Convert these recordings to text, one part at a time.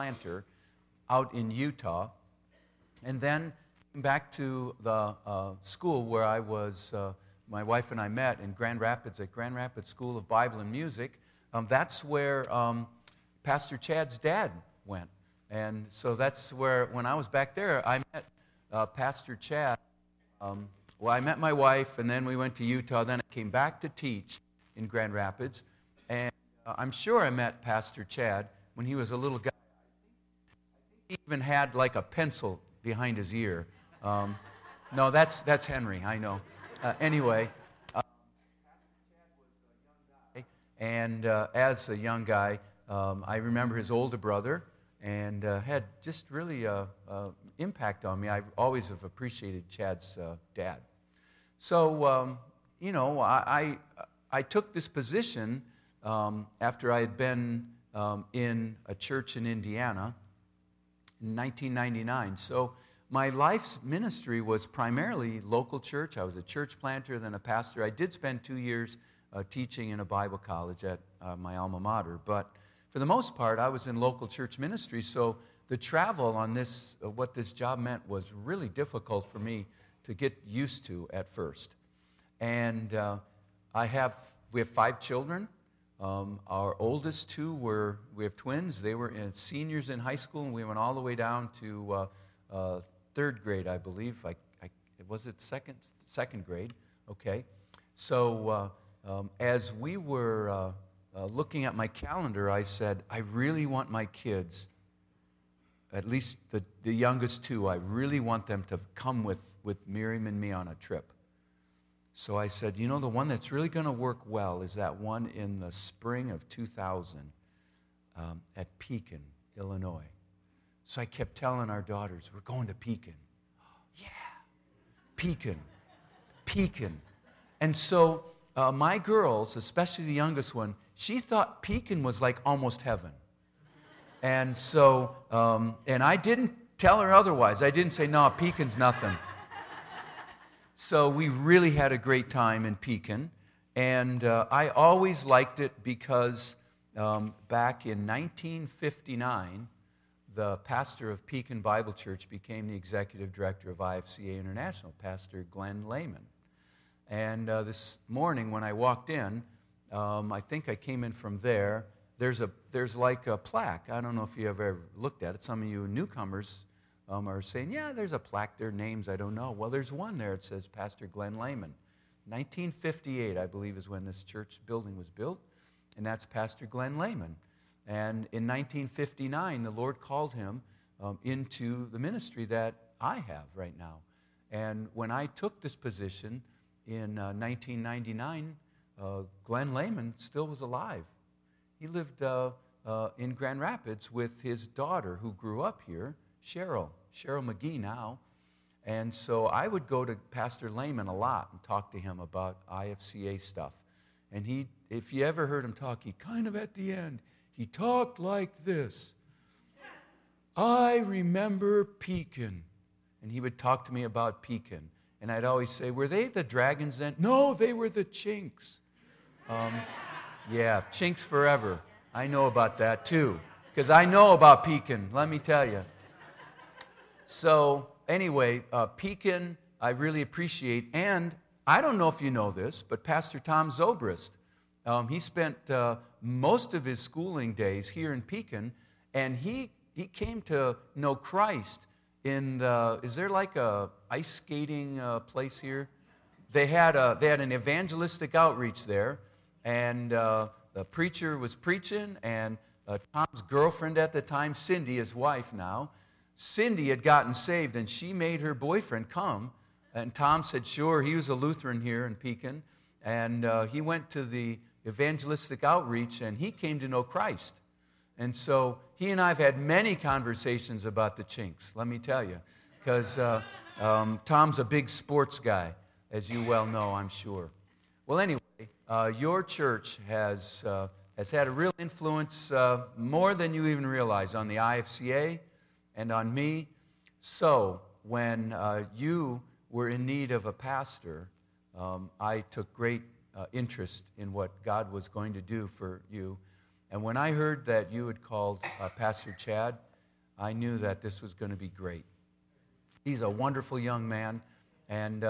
planter out in Utah, and then came back to the school where I was, my wife and I met in Grand Rapids at Grand Rapids School of Bible and Music. That's where Pastor Chad's dad went. And so that's where, when I was back there, I met Pastor Chad. Well, I met my wife, and then we went to Utah. Then I came back to teach in Grand Rapids. And I'm sure I met Pastor Chad when he was a little guy. He even had like a pencil behind his ear. No, that's Henry, I know. Anyway, and as a young guy, I remember his older brother, and had just really impact on me. I always have appreciated Chad's dad. So, I took this position after I had been in a church in Indiana in 1999. So my life's ministry was primarily local church. I was a church planter, then a pastor. I did spend 2 years teaching in a Bible college at my alma mater, but for the most part, I was in local church ministry. So the travel on this, what this job meant, was really difficult for me to get used to at first. And we have 5 children. Our oldest 2 we have twins. They were seniors in high school, and we went all the way down to 3rd grade, I believe. Was it second grade? Okay. So as we were looking at my calendar, I said, I really want my kids, at least the youngest 2, I really want them to come with Miriam and me on a trip. So I said, the one that's really going to work well is that one in the spring of 2000 at Pekin, Illinois. So I kept telling our daughters, we're going to Pekin. Yeah, Pekin. And so my girls, especially the youngest one, she thought Pekin was like almost heaven. And so, and I didn't tell her otherwise. I didn't say, no, Pekin's nothing. So we really had a great time in Pekin. And I always liked it because back in 1959, the pastor of Pekin Bible Church became the executive director of IFCA International, Pastor Glenn Lehman. And this morning when I walked in, I think I came in from there. There's like a plaque. I don't know if you ever looked at it. Some of you newcomers are saying, yeah, there's a plaque there, names I don't know. Well, there's one there. It says Pastor Glenn Lehman. 1958, I believe, is when this church building was built, and that's Pastor Glenn Lehman. And in 1959, the Lord called him into the ministry that I have right now. And when I took this position in 1999, Glenn Lehman still was alive. He lived in Grand Rapids with his daughter who grew up here, Cheryl McGee now. And so I would go to Pastor Lehman a lot and talk to him about IFCA stuff. And if you ever heard him talk, he kind of at the end, he talked like this. I remember Pekin. And he would talk to me about Pekin. And I'd always say, were they the Dragons then? No, they were the Chinks. Yeah, Chinks forever. I know about that too. Because I know about Pekin, let me tell you. So anyway, Pekin, I really appreciate. And I don't know if you know this, but Pastor Tom Zobrist, he spent most of his schooling days here in Pekin, and he came to know Christ in is there like a ice skating place here? They had an evangelistic outreach there, and the preacher was preaching, and Tom's girlfriend at the time, Cindy, his wife now, Cindy had gotten saved, and she made her boyfriend come, and Tom said, sure, he was a Lutheran here in Pekin, and he went to the evangelistic outreach, and he came to know Christ. And so he and I have had many conversations about the Chinks, let me tell you, because Tom's a big sports guy, as you well know, I'm sure. Well, anyway, your church has had a real influence, more than you even realize, on the IFCA and on me. So when you were in need of a pastor, I took great interest in what God was going to do for you. And when I heard that you had called Pastor Chad, I knew that this was going to be great. He's a wonderful young man, and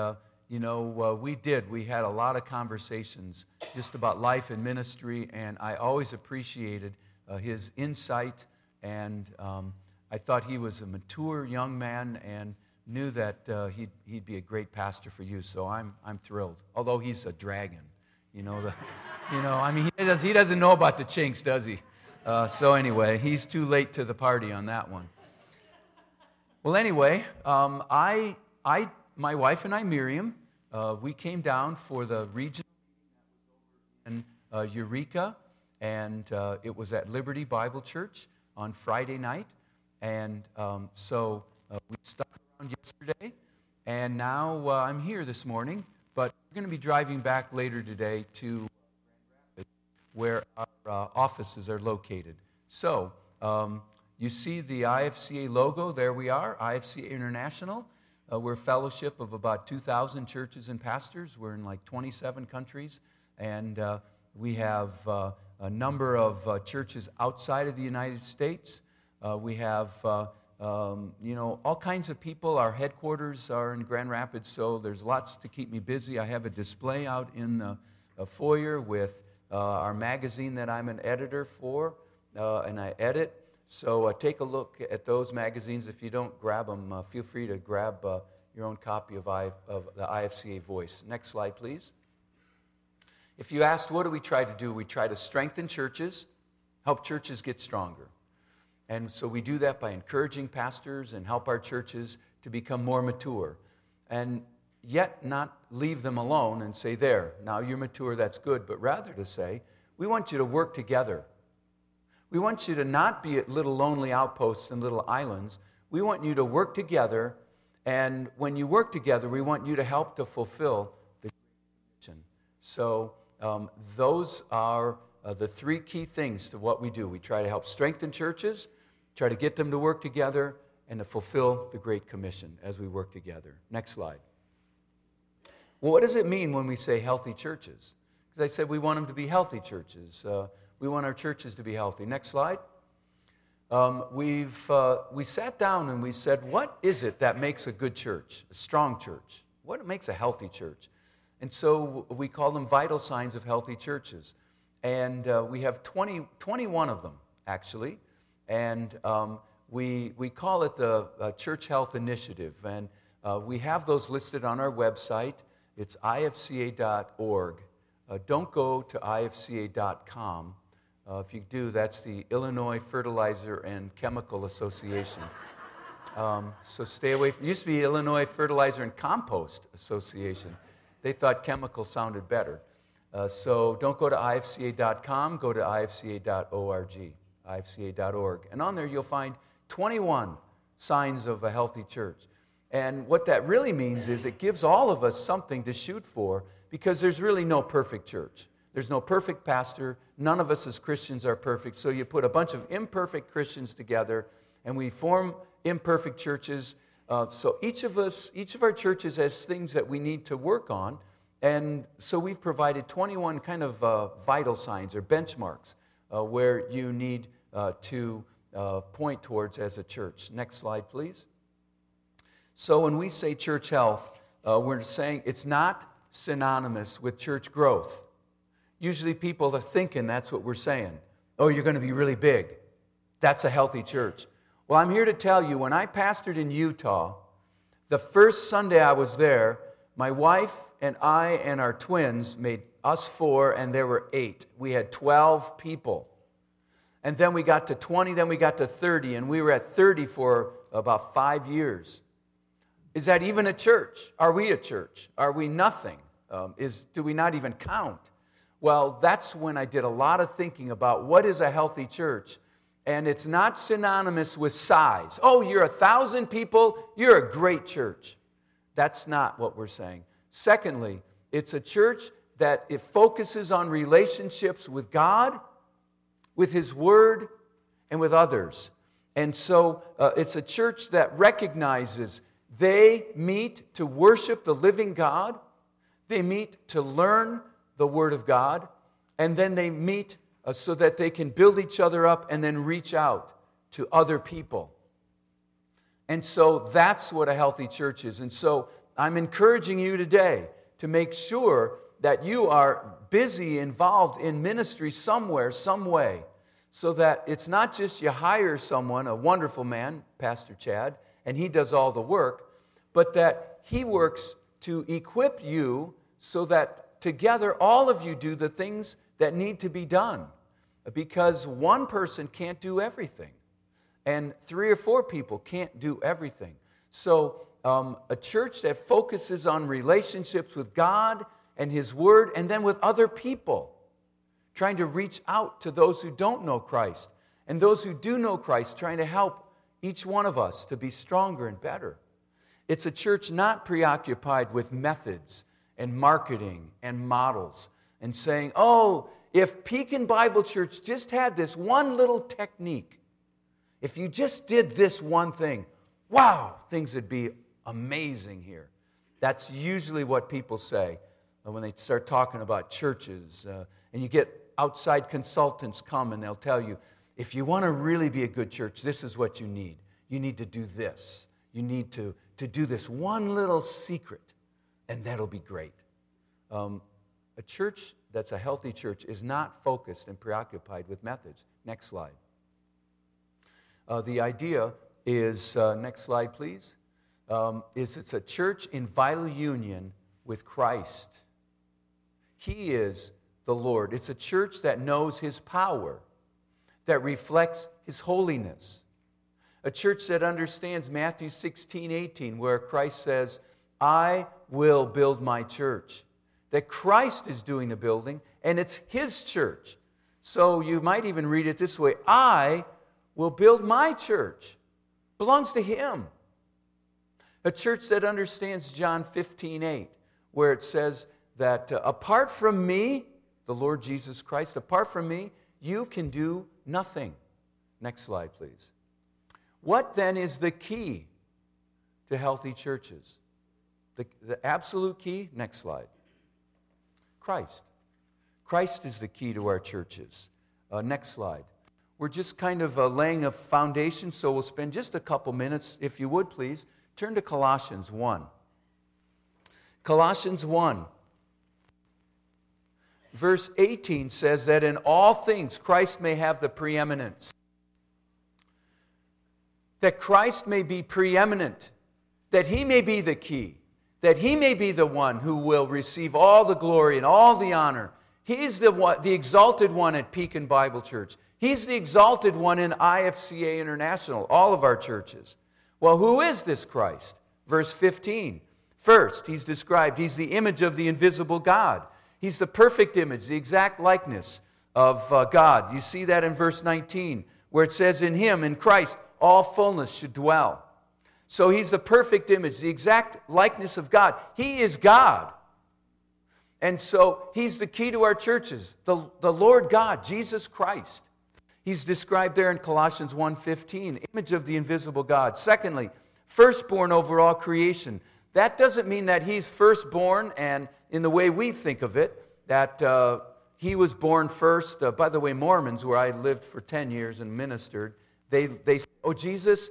we had a lot of conversations just about life and ministry, and I always appreciated his insight, and I thought he was a mature young man and knew that he'd be a great pastor for you, so I'm thrilled. Although he's a dragon, he doesn't know about the chinks, does he? So anyway, he's too late to the party on that one. Well, anyway, my wife and I, Miriam, we came down for the regional in Eureka, and it was at Liberty Bible Church on Friday night, and so we stuck around yesterday, and now I'm here this morning, but we're going to be driving back later today to where our offices are located. So, you see the IFCA logo, there we are, IFCA International. We're a fellowship of about 2,000 churches and pastors. We're in like 27 countries, and we have a number of churches outside of the United States. We have, all kinds of people. Our headquarters are in Grand Rapids, so there's lots to keep me busy. I have a display out in the foyer with our magazine that I'm an editor for, and I edit. So take a look at those magazines. If you don't grab them, feel free to grab your own copy of the IFCA Voice. Next slide, please. If you asked, what do we try to do? We try to strengthen churches, help churches get stronger. And so we do that by encouraging pastors and help our churches to become more mature. And yet not leave them alone and say, there, now you're mature, that's good. But rather to say, we want you to work together. We want you to not be at little lonely outposts and little islands. We want you to work together, and when you work together, we want you to help to fulfill the mission. So those are the three key things to what we do. We try to help strengthen churches, try to get them to work together, and to fulfill the Great Commission as we work together. Next slide. Well, what does it mean when we say healthy churches? Because I said we want them to be healthy churches. We want our churches to be healthy. Next slide. We sat down and we said, what is it that makes a good church, a strong church? What makes a healthy church? And so we call them vital signs of healthy churches. And we have 21 of them, actually. And we call it the Church Health Initiative. And we have those listed on our website. It's ifca.org. Don't go to ifca.com. If you do, that's the Illinois Fertilizer and Chemical Association. So stay away from, it used to be Illinois Fertilizer and Compost Association. They thought chemical sounded better. So don't go to ifca.com, go to ifca.org, ifca.org. And on there you'll find 21 signs of a healthy church. And what that really means is it gives all of us something to shoot for, because there's really no perfect church. There's no perfect pastor. None of us as Christians are perfect. So you put a bunch of imperfect Christians together, and we form imperfect churches. So each of our churches has things that we need to work on. And so we've provided 21 kind of vital signs or benchmarks where you need to point towards as a church. Next slide, please. So when we say church health, we're saying it's not synonymous with church growth. Usually people are thinking that's what we're saying. Oh, you're going to be really big. That's a healthy church. Well, I'm here to tell you, when I pastored in Utah, the first Sunday I was there, my wife and I and our twins made us 4, and there were 8. We had 12 people. And then we got to 20, then we got to 30, and we were at 30 for about 5 years. Is that even a church? Are we a church? Are we nothing? Do we not even count? Well, that's when I did a lot of thinking about what is a healthy church. And it's not synonymous with size. Oh, you're 1,000 people, you're a great church. That's not what we're saying. Secondly, it's a church that it focuses on relationships with God, with His Word, and with others. And so it's a church that recognizes they meet to worship the living God, they meet to learn the Word of God, and then they meet so that they can build each other up and then reach out to other people. And so that's what a healthy church is. And so I'm encouraging you today to make sure that you are busy, involved in ministry somewhere, some way, so that it's not just you hire someone, a wonderful man, Pastor Chad, and he does all the work, but that he works to equip you so that together all of you do the things that need to be done. Because one person can't do everything, and 3 or 4 people can't do everything. So a church that focuses on relationships with God and His Word, and then with other people, trying to reach out to those who don't know Christ, and those who do know Christ, trying to help each one of us to be stronger and better. It's a church not preoccupied with methods and marketing and models and saying, oh, if Pekin Bible Church just had this one little technique, if you just did this one thing, wow, things would be amazing here. That's usually what people say when they start talking about churches. And you get outside consultants come and they'll tell you, if you want to really be a good church, this is what you need. You need to do this. You need to do this one little secret, and that'll be great. A church that's a healthy church is not focused and preoccupied with methods. Next slide. The idea is, next slide please, is it's a church in vital union with Christ. He is the Lord. It's a church that knows His power, that reflects His holiness. A church that understands Matthew 16:18, where Christ says, I will build my church. That Christ is doing the building, and it's His church. So you might even read it this way, I will build my church. Belongs to Him. A church that understands John 15:8, where it says that apart from me, the Lord Jesus Christ, apart from me, you can do nothing. Next slide, please. What then is the key to healthy churches? The absolute key? Next slide. Christ. Christ is the key to our churches. Next slide. We're just kind of laying a foundation, so we'll spend just a couple minutes, if you would please. Turn to Colossians 1. Colossians 1. Verse 18 says that in all things Christ may have the preeminence. That Christ may be preeminent. That He may be the key. That He may be the one who will receive all the glory and all the honor. He's the exalted one at Pekin Bible Church. He's the exalted one in IFCA International, all of our churches. Well, who is this Christ? Verse 15. First, He's described, He's the image of the invisible God. He's the perfect image, the exact likeness of God. You see that in verse 19, where it says, in Him, in Christ, all fullness should dwell. So He's the perfect image, the exact likeness of God. He is God. And so He's the key to our churches, the Lord God, Jesus Christ. He's described there in Colossians 1:15, image of the invisible God. Secondly, firstborn over all creation. That doesn't mean that He's firstborn and in the way we think of it, that He was born first. By the way, Mormons, where I lived for 10 years and ministered, they say, oh, Jesus,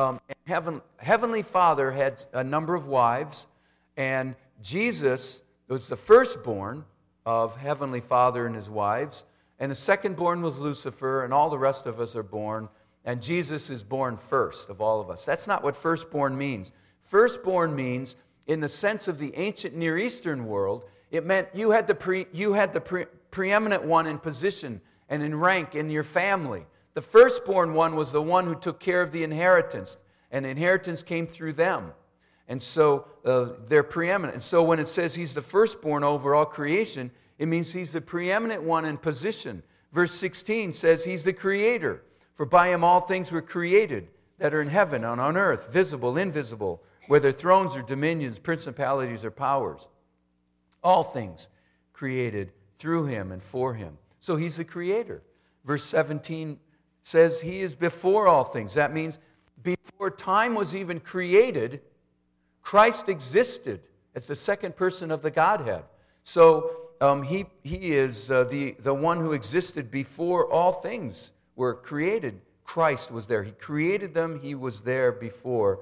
Heavenly Father had a number of wives, and Jesus was the firstborn of Heavenly Father and His wives, and the secondborn was Lucifer, and all the rest of us are born, and Jesus is born first of all of us. That's not what firstborn means. Firstborn means, in the sense of the ancient Near Eastern world, it meant you had the preeminent one in position and in rank in your family. The firstborn one was the one who took care of the inheritance, and the inheritance came through them. And so they're preeminent. And so when it says He's the firstborn over all creation, it means He's the preeminent one in position. Verse 16 says He's the creator. For by Him all things were created that are in heaven and on earth, visible, invisible, whether thrones or dominions, principalities or powers. All things created through Him and for Him. So He's the creator. Verse 17 says He is before all things. That means before time was even created, Christ existed as the second person of the Godhead. So He is the one who existed before all things were created. Christ was there. He created them. He was there before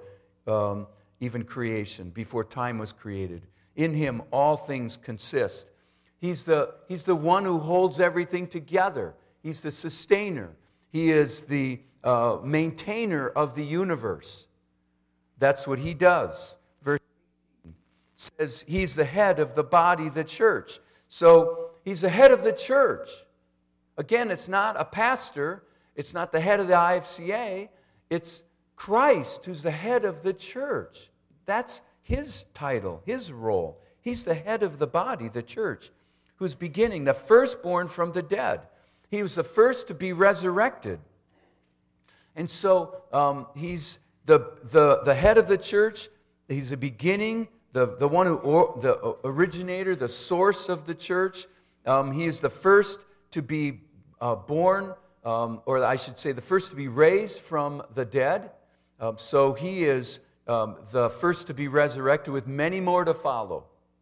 even creation, before time was created. In him, all things consist. He's the one who holds everything together. He's the sustainer. He is the maintainer of the universe. That's what he does. Verse 18 says he's the head of the body, the church. So he's the head of the church. Again, it's not a pastor. It's not the head of the IFCA. It's Christ who's the head of the church. That's his title, his role. He's the head of the body, the church, who's beginning, the firstborn from the dead. He was the first to be resurrected. And so he's the head of the church. He's the beginning, the one the originator, the source of the church. He is the first to be born, or I should say the first to be raised from the dead. So he is the first to be resurrected with many more to follow.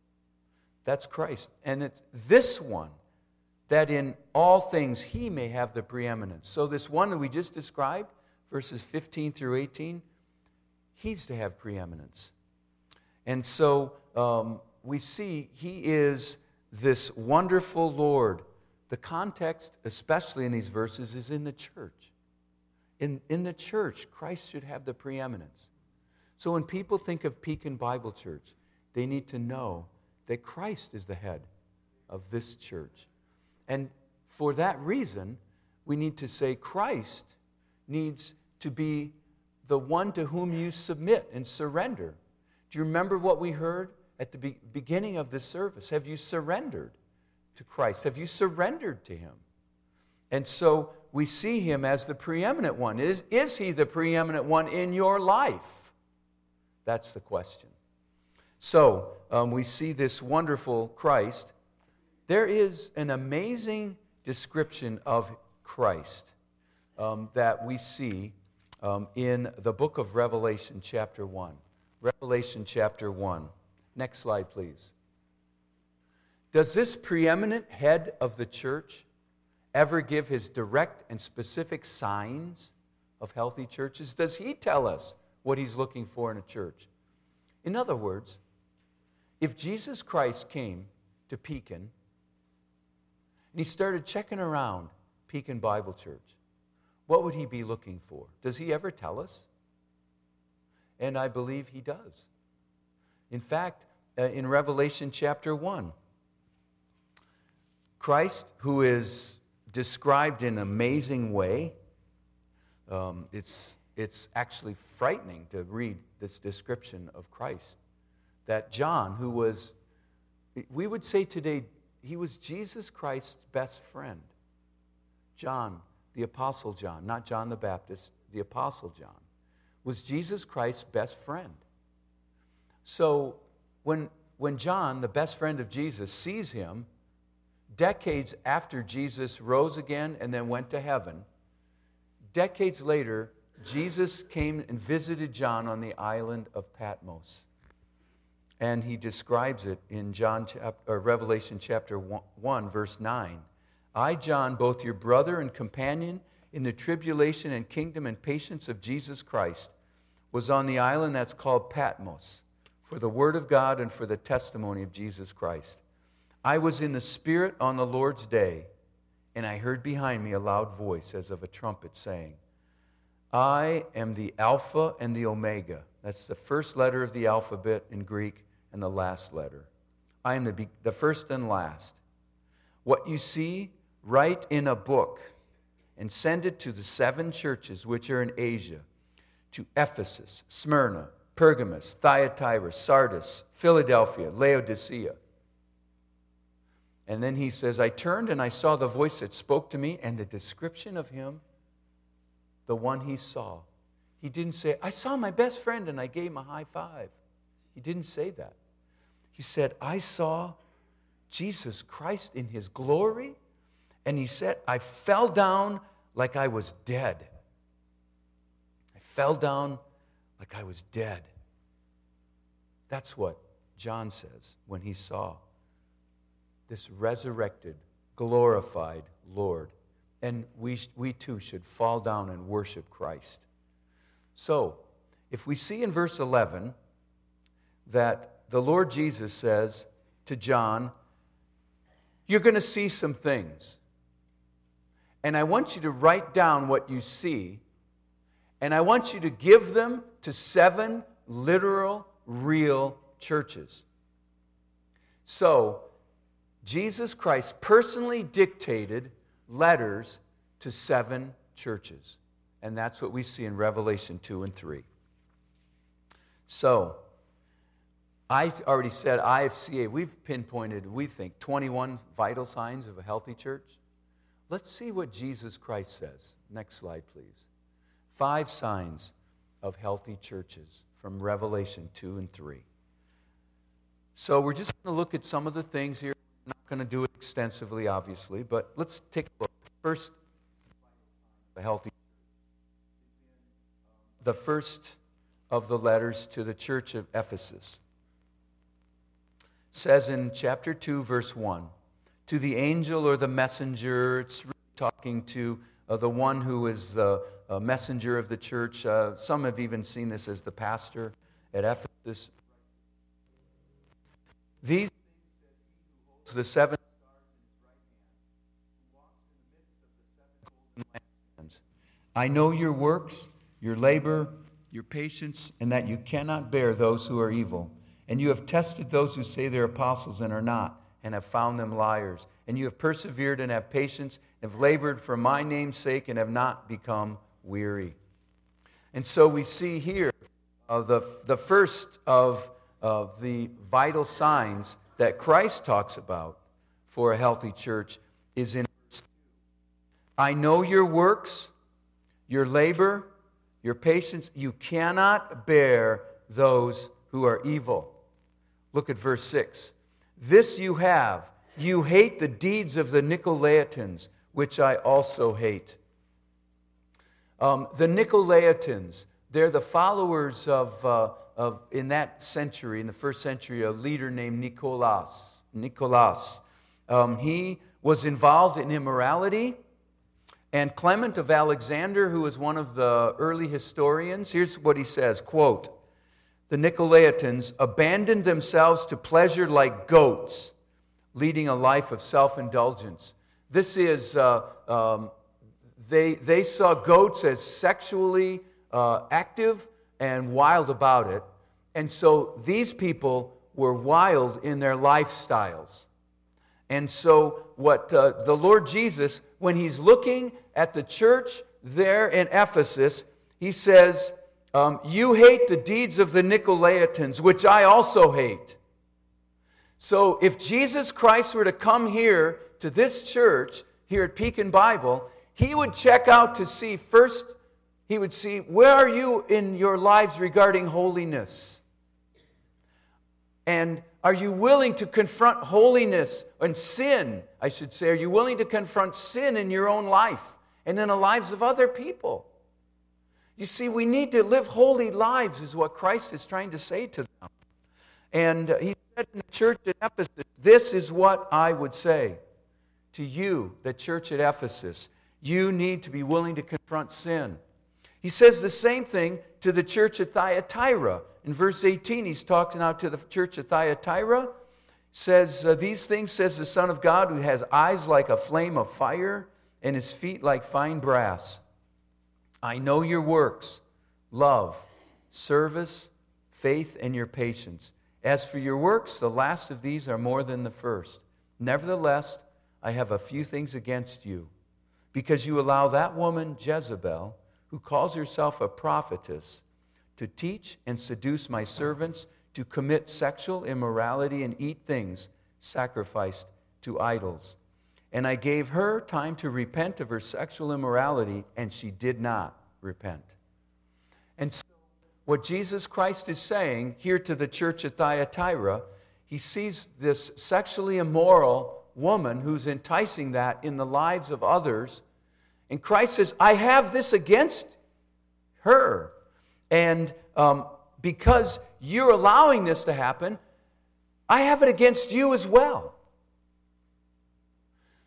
That's Christ. And it's this one that in all things he may have the preeminence. So this one that we just described, verses 15 through 18, he's to have preeminence. And so we see he is this wonderful Lord. The context, especially in these verses, is in the church. In the church, Christ should have the preeminence. So when people think of Pekin Bible Church, they need to know that Christ is the head of this church. And for that reason, we need to say Christ needs to be the one to whom you submit and surrender. Do you remember what we heard at the beginning of this service? Have you surrendered to Christ? Have you surrendered to him? And so we see him as the preeminent one. Is he the preeminent one in your life? That's the question. So we see this wonderful Christ. There is an amazing description of Christ that we see in the book of Revelation chapter 1. Revelation chapter 1. Next slide, please. Does this preeminent head of the church ever give his direct and specific signs of healthy churches? Does he tell us what he's looking for in a church? In other words, if Jesus Christ came to Pekin and he started checking around Pekin Bible Church, what would he be looking for? Does he ever tell us? And I believe he does. In fact, in Revelation chapter 1, Christ, who is described in an amazing way, it's actually frightening to read this description of Christ. That John, who was, we would say today, he was Jesus Christ's best friend. John, the Apostle John, not John the Baptist, the Apostle John, was Jesus Christ's best friend. So when John, the best friend of Jesus, sees him, decades after Jesus rose again and then went to heaven, decades later, Jesus came and visited John on the island of Patmos. And he describes it in Revelation chapter 1, verse 9. I, John, both your brother and companion in the tribulation and kingdom and patience of Jesus Christ, was on the island that's called Patmos for the word of God and for the testimony of Jesus Christ. I was in the Spirit on the Lord's day, and I heard behind me a loud voice as of a trumpet saying, I am the Alpha and the Omega. That's the first letter of the alphabet in Greek and the last letter. I am the first and last. What you see, write in a book and send it to the 7 churches which are in Asia, to Ephesus, Smyrna, Pergamos, Thyatira, Sardis, Philadelphia, Laodicea. And then he says, I turned and I saw the voice that spoke to me, and the description of him, the one he saw. He didn't say, I saw my best friend and I gave him a high five. He didn't say that. He said, I saw Jesus Christ in his glory, and he said, I fell down like I was dead. I fell down like I was dead. That's what John says when he saw this resurrected, glorified Lord. and we too should fall down and worship Christ. So, if we see in verse 11 that the Lord Jesus says to John, you're going to see some things. And I want you to write down what you see. And I want you to give them to 7 literal, real churches. So, Jesus Christ personally dictated letters to 7 churches. And that's what we see in Revelation 2 and 3. So, I already said IFCA, we've pinpointed, we think, 21 vital signs of a healthy church. Let's see what Jesus Christ says. Next slide, please. 5 signs of healthy churches from Revelation 2 and 3. So we're just going to look at some of the things here. I'm not going to do it extensively, obviously, but let's take a look. First, the healthy. The first of the letters to the church of Ephesus says in chapter 2, verse 1, to the angel or the messenger, it's really talking to the one who is the messenger of the church. Some have even seen this as the pastor at Ephesus. These things the 7 stars in his right hand, who walks in the midst of the 7 golden lampstands. I know your works, your labor, your patience, and that you cannot bear those who are evil. And you have tested those who say they're apostles and are not, and have found them liars. And you have persevered and have patience, and have labored for my name's sake, and have not become weary. And so we see here the first of the vital signs that Christ talks about for a healthy church is in verse 2. I know your works, your labor, your patience. You cannot bear those who are evil. Look at verse 6. This you have. You hate the deeds of the Nicolaitans, which I also hate. The Nicolaitans, they're the followers of in that century, in the first century, a leader named Nicholas. He was involved in immorality. And Clement of Alexander, who was one of the early historians, here's what he says, quote, the Nicolaitans abandoned themselves to pleasure like goats, leading a life of self-indulgence. This is, they saw goats as sexually active and wild about it. And so these people were wild in their lifestyles. And so what the Lord Jesus, when he's looking at the church there in Ephesus, he says, you hate the deeds of the Nicolaitans, which I also hate. So if Jesus Christ were to come here to this church, here at Pekin Bible, he would check out to see first, he would see, where are you in your lives regarding holiness? And are you willing to confront holiness and sin, I should say? Are you willing to confront sin in your own life and in the lives of other people? You see, we need to live holy lives is what Christ is trying to say to them. And he said in the church at Ephesus, this is what I would say to you, the church at Ephesus. You need to be willing to confront sin. He says the same thing to the church at Thyatira. In verse 18, he's talking out to the church at Thyatira. Says, these things says the Son of God, who has eyes like a flame of fire and his feet like fine brass. I know your works, love, service, faith, and your patience. As for your works, the last of these are more than the first. Nevertheless, I have a few things against you, because you allow that woman Jezebel, who calls herself a prophetess, to teach and seduce my servants to commit sexual immorality and eat things sacrificed to idols. And I gave her time to repent of her sexual immorality, and she did not repent. And so what Jesus Christ is saying here to the church at Thyatira, he sees this sexually immoral woman who's enticing that in the lives of others. And Christ says, I have this against her. And because you're allowing this to happen, I have it against you as well.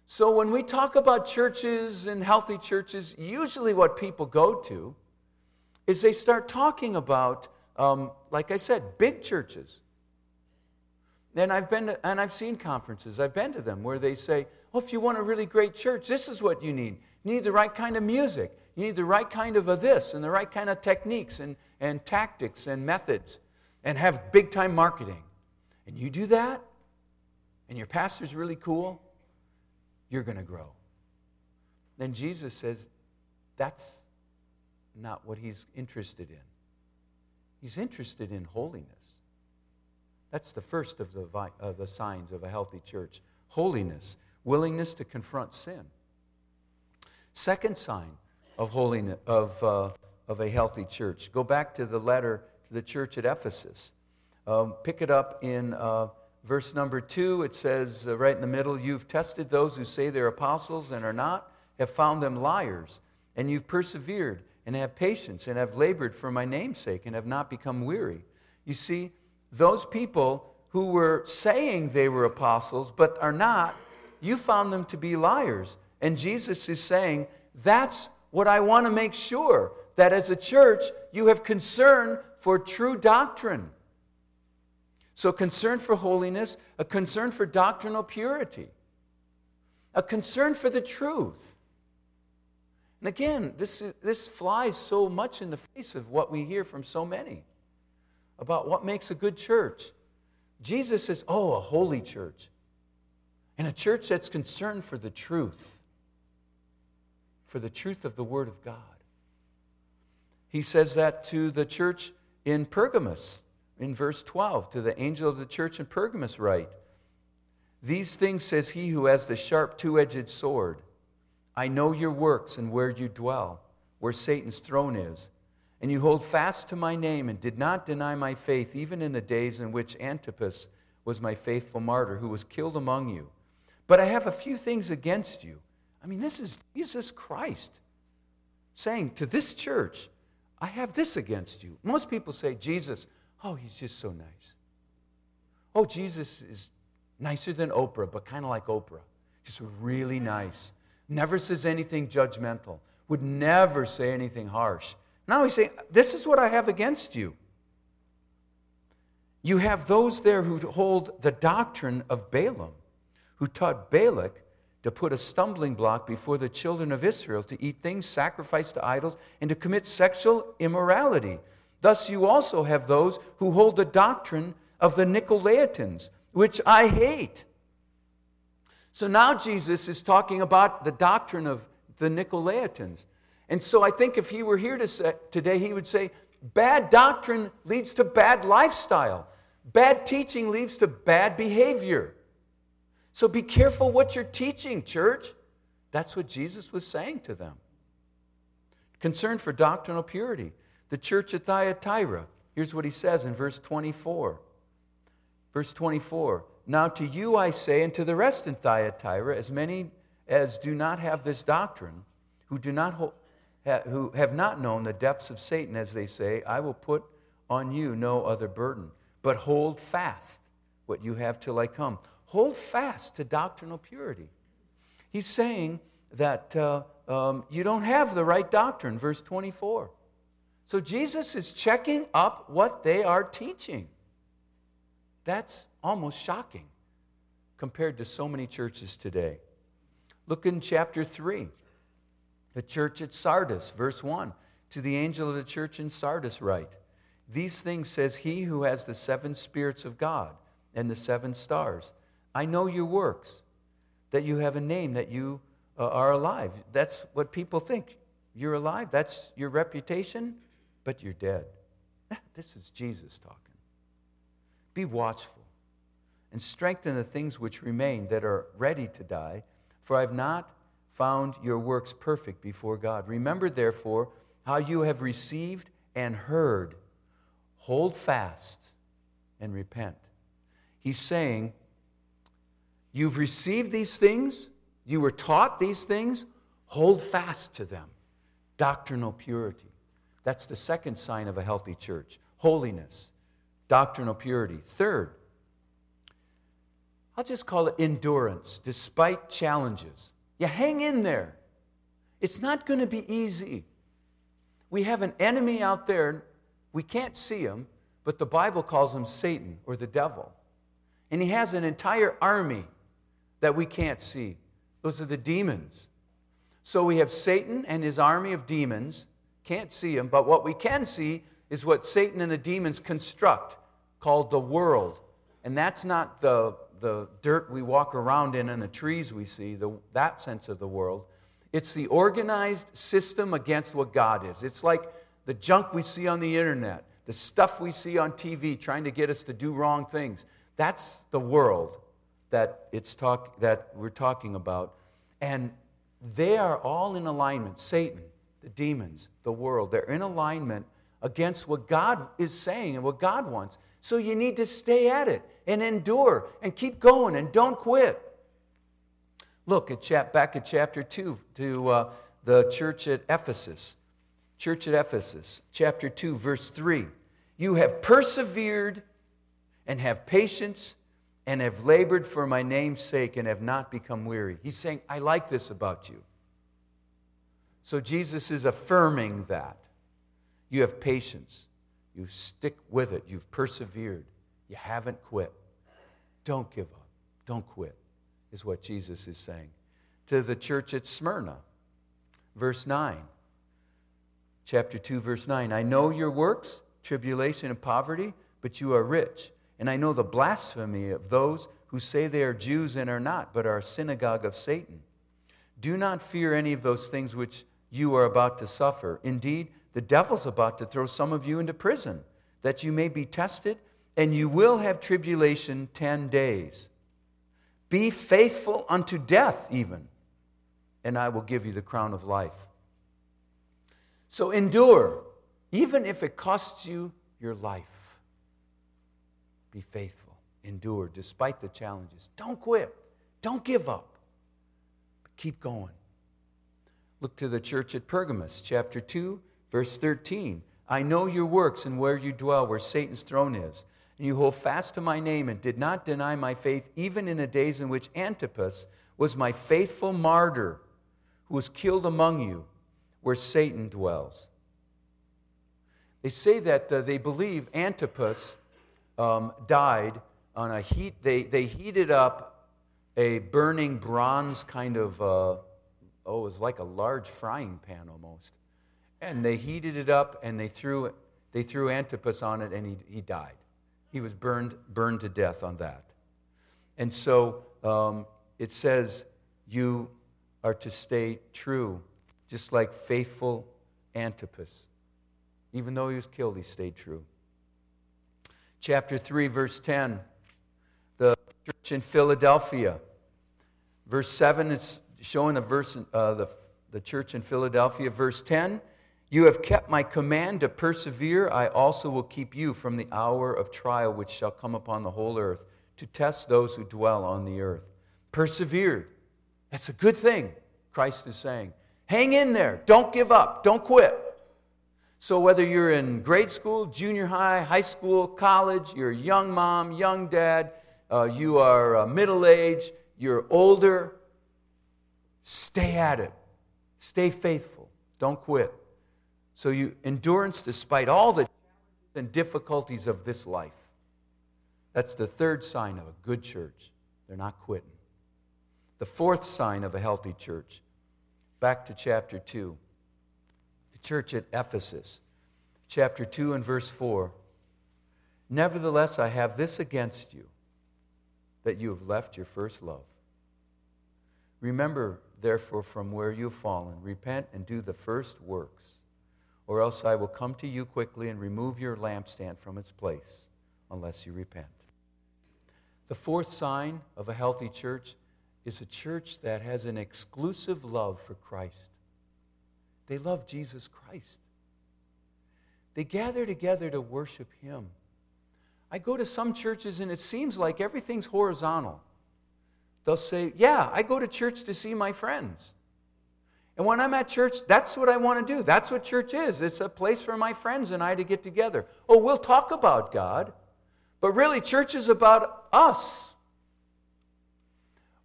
So when we talk about churches and healthy churches, usually what people go to is they start talking about, like I said, big churches. And I've seen conferences, I've been to them, where they say, oh, if you want a really great church, this is what you need. You need the right kind of music. You need the right kind of this and the right kind of techniques and tactics and methods, and have big-time marketing. And you do that, and your pastor's really cool, you're going to grow. Then Jesus says that's not what he's interested in. He's interested in holiness. That's the first of the signs of a healthy church. Holiness, willingness to confront sin. Second sign of holiness of a healthy church. Go back to the letter to the church at Ephesus. Pick it up in verse number 2. It says right in the middle, you've tested those who say they're apostles and are not, have found them liars, and you've persevered and have patience and have labored for my name's sake and have not become weary. You see, those people who were saying they were apostles but are not, you found them to be liars. And Jesus is saying, that's what I want to make sure, that as a church you have concern for true doctrine. So concern for holiness, a concern for doctrinal purity, a concern for the truth. And again, this flies so much in the face of what we hear from so many about what makes a good church. Jesus says, oh, a holy church. And a church that's concerned for the truth of the Word of God. He says that to the church in Pergamos, in verse 12, to the angel of the church in Pergamos write, these things says he who has the sharp two-edged sword. I know your works and where you dwell, where Satan's throne is. And you hold fast to my name and did not deny my faith, even in the days in which Antipas was my faithful martyr, who was killed among you. But I have a few things against you. I mean, this is Jesus Christ saying to this church, I have this against you. Most people say, Jesus, oh, he's just so nice. Oh, Jesus is nicer than Oprah, but kind of like Oprah. Just really nice. Never says anything judgmental. Would never say anything harsh. Now he's saying, this is what I have against you. You have those there who hold the doctrine of Balaam, who taught Balak to put a stumbling block before the children of Israel, to eat things sacrificed to idols, and to commit sexual immorality. Thus you also have those who hold the doctrine of the Nicolaitans, which I hate. So now Jesus is talking about the doctrine of the Nicolaitans. And so I think if he were here today, he would say, bad doctrine leads to bad lifestyle. Bad teaching leads to bad behavior. So be careful what you're teaching, church. That's what Jesus was saying to them. Concern for doctrinal purity. The church at Thyatira, here's what he says in verse 24. Verse 24, now to you I say, and to the rest in Thyatira, as many as do not have this doctrine, who have not known the depths of Satan, as they say, I will put on you no other burden, but hold fast what you have till I come. Hold fast to doctrinal purity. He's saying that you don't have the right doctrine, verse 24. So Jesus is checking up what they are teaching. That's almost shocking compared to so many churches today. Look in chapter 3. The church at Sardis, verse 1. To the angel of the church in Sardis write, these things says he who has the 7 spirits of God and the 7 stars. I know your works, that you have a name, that you are alive. That's what people think. You're alive, that's your reputation, but you're dead. This is Jesus talking. Be watchful and strengthen the things which remain that are ready to die, for I have not found your works perfect before God. Remember, therefore, how you have received and heard. Hold fast and repent. He's saying, you've received these things, you were taught these things, hold fast to them. Doctrinal purity. That's the second sign of a healthy church. Holiness, doctrinal purity. Third, I'll just call it endurance, despite challenges. You hang in there. It's not going to be easy. We have an enemy out there. We can't see him, but the Bible calls him Satan or the devil. And he has an entire army that we can't see. Those are the demons. So we have Satan and his army of demons. Can't see him, but what we can see is what Satan and the demons construct, called the world. And that's not the dirt we walk around in and the trees we see, that sense of the world. It's the organized system against what God is. It's like the junk we see on the internet, the stuff we see on TV trying to get us to do wrong things. That's the world that we're talking about. And they are all in alignment. Satan, the demons, the world, they're in alignment against what God is saying and what God wants. So you need to stay at it and endure and keep going and don't quit. Look back at chapter 2 to the church at Ephesus. Church at Ephesus, chapter 2, verse 3. You have persevered and have patience and have labored for my name's sake and have not become weary. He's saying, I like this about you. So Jesus is affirming that. You have patience. You stick with it. You've persevered. You haven't quit. Don't give up. Don't quit, is what Jesus is saying. To the church at Smyrna, verse 9. Chapter 2, verse 9. I know your works, tribulation and poverty, but you are rich. And I know the blasphemy of those who say they are Jews and are not, but are a synagogue of Satan. Do not fear any of those things which you are about to suffer. Indeed, the devil's about to throw some of you into prison, that you may be tested, and you will have tribulation 10 days. Be faithful unto death even, and I will give you the crown of life. So endure, even if it costs you your life. Be faithful. Endure despite the challenges. Don't quit. Don't give up. But keep going. Look to the church at Pergamos, chapter 2, verse 13. I know your works and where you dwell, where Satan's throne is. And you hold fast to my name and did not deny my faith, even in the days in which Antipas was my faithful martyr, who was killed among you, where Satan dwells. They say that they believe Antipas died on a heat. They heated up a burning bronze kind of, it was like a large frying pan almost. And they heated it up and they threw Antipas on it and he died. He was burned to death on that. And so it says you are to stay true, just like faithful Antipas. Even though he was killed, he stayed true. Chapter 3, verse 10, the church in Philadelphia. Verse 7 is showing the church in Philadelphia. Verse 10, you have kept my command to persevere. I also will keep you from the hour of trial which shall come upon the whole earth, to test those who dwell on the earth. Persevered. That's a good thing, Christ is saying. Hang in there. Don't give up. Don't quit. So whether you're in grade school, junior high, high school, college, you're a young mom, young dad, you are middle-aged, you're older, stay at it. Stay faithful. Don't quit. So endurance despite all the challenges and difficulties of this life. That's the third sign of a good church. They're not quitting. The fourth sign of a healthy church. Back to chapter 2. The church at Ephesus. Chapter 2 and verse 4. Nevertheless, I have this against you, that you have left your first love. Remember, therefore, from where you have fallen, repent and do the first works, or else I will come to you quickly and remove your lampstand from its place, unless you repent. The fourth sign of a healthy church is a church that has an exclusive love for Christ. They love Jesus Christ. They gather together to worship Him. I go to some churches and it seems like everything's horizontal. They'll say, yeah, I go to church to see my friends. And when I'm at church, that's what I want to do. That's what church is. It's a place for my friends and I to get together. Oh, we'll talk about God. But really, church is about us.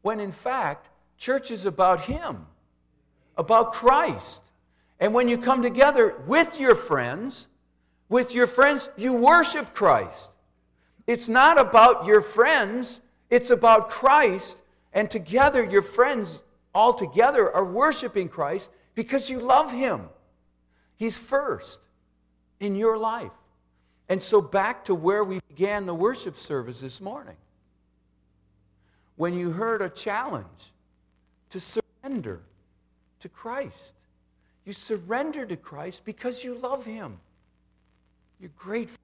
when in fact, church is about Him, about Christ. And when you come together with your friends, you worship Christ. It's not about your friends, it's about Christ. And together, your friends all together are worshiping Christ because you love Him. He's first in your life. And so back to where we began the worship service this morning. When you heard a challenge to surrender to Christ. You surrender to Christ because you love Him. You're grateful.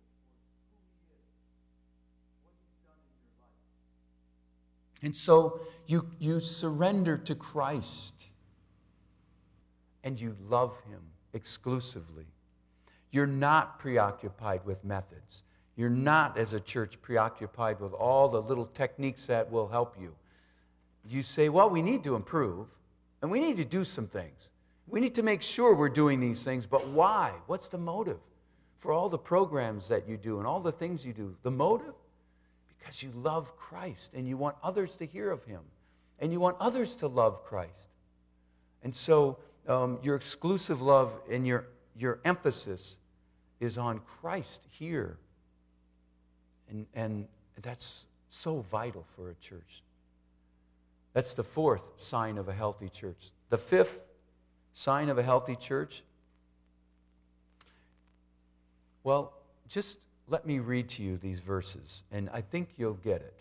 And so you surrender to Christ and you love Him exclusively. You're not preoccupied with methods. You're not, as a church, preoccupied with all the little techniques that will help you. You say, well, we need to improve, and we need to do some things. We need to make sure we're doing these things, but why? What's the motive for all the programs that you do and all the things you do? The motive? Because you love Christ, and you want others to hear of Him, and you want others to love Christ. And so your exclusive love and your emphasis is on Christ here. And that's so vital for a church. That's the fourth sign of a healthy church. The fifth sign of a healthy church, well, just let me read to you these verses, and I think you'll get it.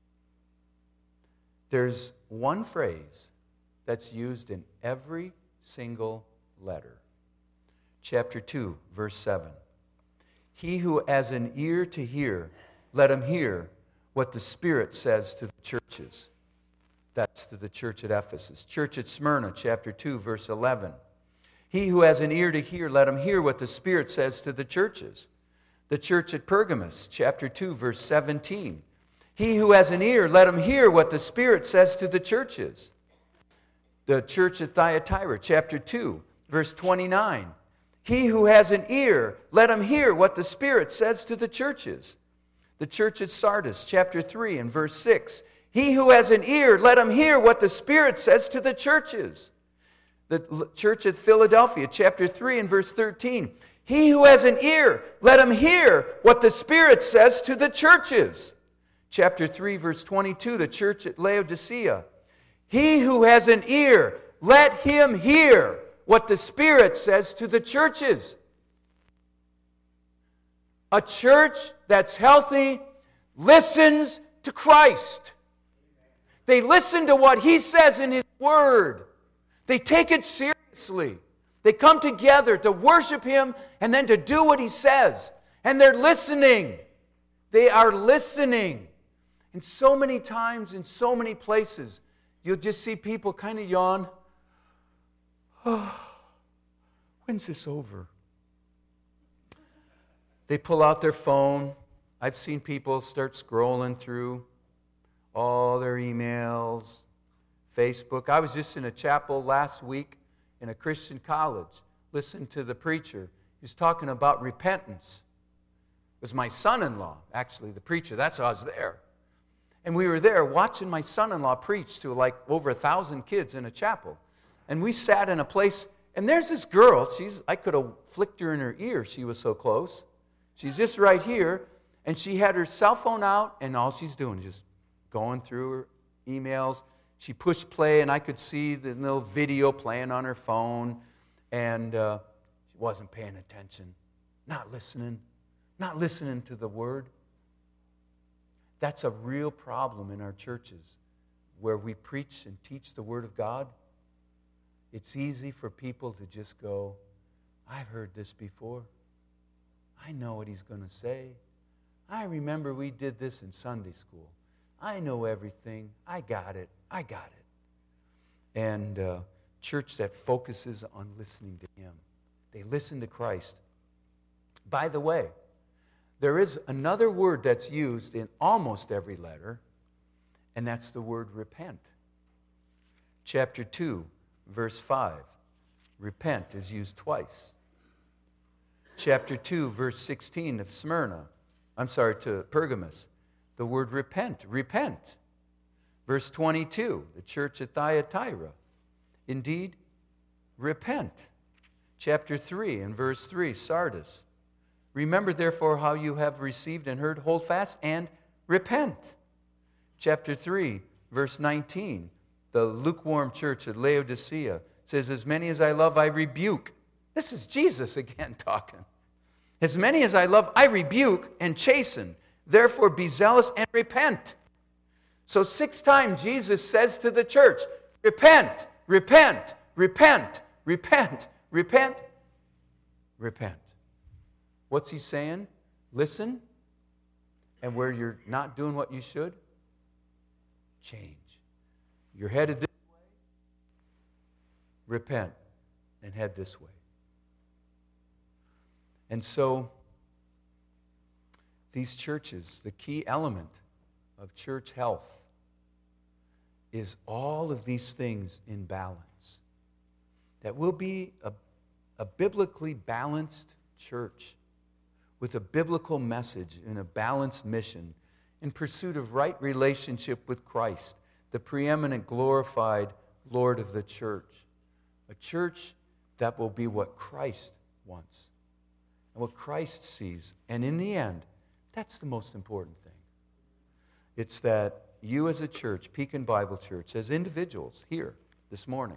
There's one phrase that's used in every single letter. Chapter 2, verse 7. He who has an ear to hear, let him hear what the Spirit says to the churches. That's to the church at Ephesus. Church at Smyrna, chapter 2, verse 11. He who has an ear to hear, let him hear what the Spirit says to the churches. The church at Pergamos, chapter 2, verse 17. He who has an ear, let him hear what the Spirit says to the churches. The church at Thyatira, chapter 2, verse 29. He who has an ear, let him hear what the Spirit says to the churches. The church at Sardis, chapter 3, and verse 6. He who has an ear, let him hear what the Spirit says to the churches. The church at Philadelphia, chapter 3, and verse 13. He who has an ear, let him hear what the Spirit says to the churches. Chapter 3, verse 22, the church at Laodicea. He who has an ear, let him hear what the Spirit says to the churches. A church that's healthy listens to Christ. They listen to what He says in His Word. They take it seriously. They come together to worship Him and then to do what He says. And they're listening. They are listening. And so many times, in so many places, you'll just see people kind of yawn. Oh, when's this over? They pull out their phone. I've seen people start scrolling through all their emails, Facebook. I was just in a chapel last week in a Christian college. Listened to the preacher. He's talking about repentance. It was my son-in-law, actually, the preacher. That's why I was there. And we were there watching my son-in-law preach to like over 1,000 kids in a chapel. And we sat in a place, and there's this girl. I could have flicked her in her ear. She was so close. She's just right here. And she had her cell phone out, and all she's doing is just going through her emails. She pushed play, and I could see the little video playing on her phone. And she wasn't paying attention, not listening to the Word. That's a real problem in our churches where we preach and teach the Word of God. It's easy for people to just go, I've heard this before. I know what he's going to say. I remember we did this in Sunday school. I know everything. I got it. And church that focuses on listening to Him. They listen to Christ. By the way, there is another word that's used in almost every letter, and that's the word repent. Chapter 2, verse 5. Repent is used twice. Chapter 2, verse 16 to Pergamos. The word repent. Verse 22, the church at Thyatira. Indeed, repent. Chapter 3 and verse 3, Sardis. Remember therefore how you have received and heard, hold fast and repent. Chapter 3, verse 19, the lukewarm church at Laodicea says, as many as I love, I rebuke. This is Jesus again talking. As many as I love, I rebuke and chasten. Therefore be zealous and repent. So 6 times Jesus says to the church, repent, repent, repent, repent, repent, repent. What's he saying? Listen, and where you're not doing what you should, change. You're headed this way, repent and head this way. And so, these churches, the key element of church health is all of these things in balance. That we'll be a biblically balanced church with a biblical message and a balanced mission in pursuit of right relationship with Christ, the preeminent glorified Lord of the church. A church that will be what Christ wants and what Christ sees. And in the end, that's the most important thing. It's that you as a church, Pekin Bible Church, as individuals here this morning,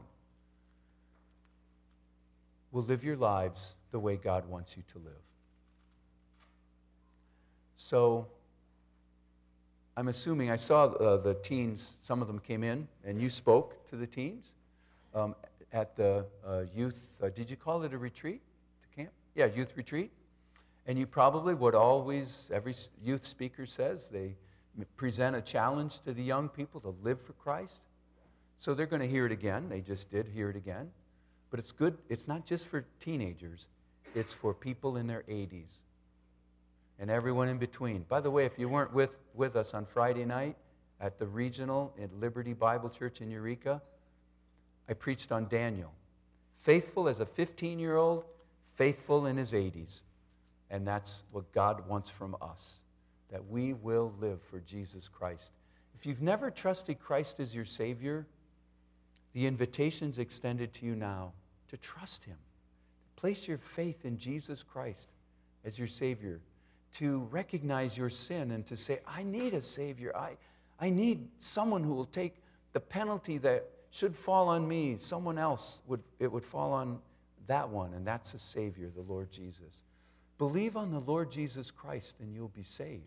will live your lives the way God wants you to live. So, I'm assuming, I saw the teens, some of them came in, and you spoke to the teens at the youth, did you call it a retreat? The camp? Yeah, youth retreat. And you probably would always, every youth speaker says, they present a challenge to the young people to live for Christ. So they're going to hear it again. They just did hear it again. But it's good. It's not just for teenagers. It's for people in their 80s and everyone in between. By the way, if you weren't with us on Friday night at the regional at Liberty Bible Church in Eureka, I preached on Daniel. Faithful as a 15-year-old, faithful in his 80s. And that's what God wants from us, that we will live for Jesus Christ. If you've never trusted Christ as your Savior, the invitation's extended to you now to trust Him. Place your faith in Jesus Christ as your Savior, to recognize your sin and to say, I need a Savior. I need someone who will take the penalty that should fall on me. Someone else, it would fall on that one, and that's a Savior, the Lord Jesus. Believe on the Lord Jesus Christ and you'll be saved.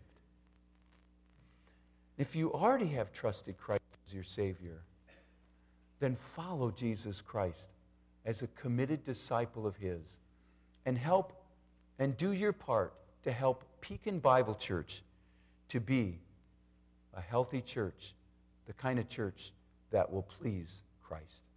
If you already have trusted Christ as your Savior, then follow Jesus Christ as a committed disciple of His and help and do your part to help Pekin Bible Church to be a healthy church, the kind of church that will please Christ.